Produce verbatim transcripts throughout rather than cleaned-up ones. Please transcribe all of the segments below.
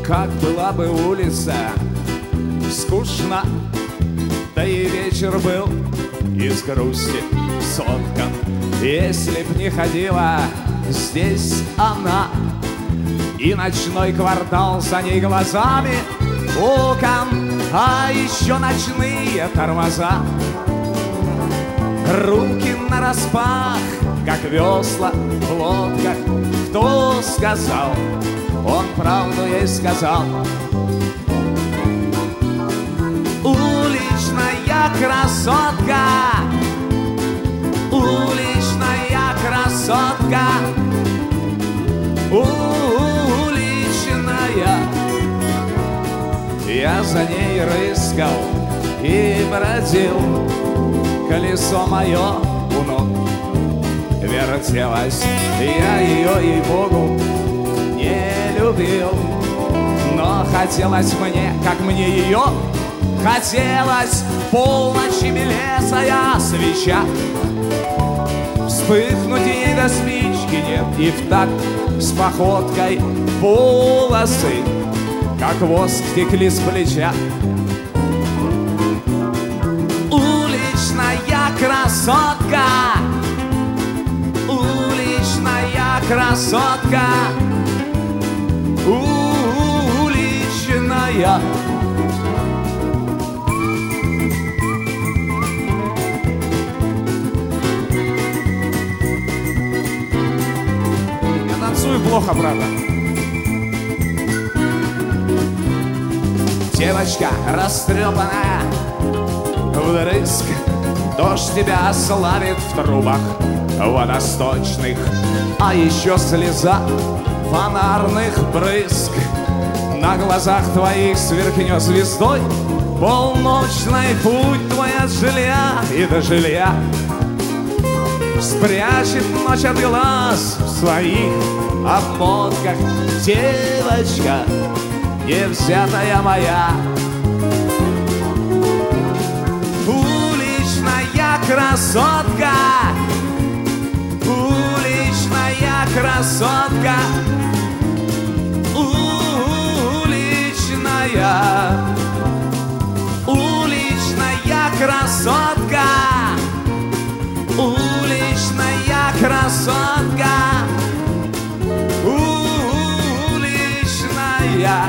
как была бы улица скучно, да и вечер был из грусти соткан. Если б не ходила здесь она, и ночной квартал за ней глазами окон, а еще ночные тормоза, руки нараспах, как весла в лодках. Кто сказал? Он правду ей сказал. Уличная красотка, уличная красотка, уличная. Я за ней рыскал и бродил, колесо мое у ног вертелось. Я ее, ей-богу, не любил, но хотелось мне, как мне ее хотелось. Полночи белесая свеча, вспыхнуть ей до спички нет, и в такт с походкой волосы, как воск, текли с плеча. Уличная красотка, уличная красотка, уличная. Я танцую плохо, правда. Девочка растрепанная вдрызг, дождь тебя славит в трубах водосточных, а еще слеза фонарных брызг. На глазах твоих сверкнет звездой полночный путь твой от жилья и до жилья. Спрячет ночь от глаз в своих обмотках девочка невзятая моя. Уличная красотка, уличная красотка, уличная, уличная красотка, уличная красотка, уличная.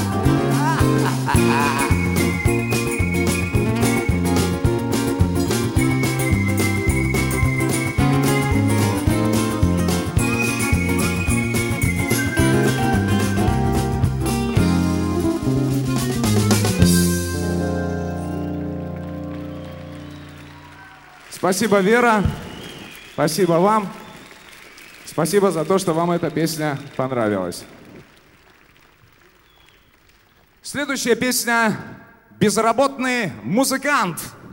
Спасибо, Вера. Спасибо вам. Спасибо за то, что вам эта песня понравилась. Следующая песня «Безработный музыкант».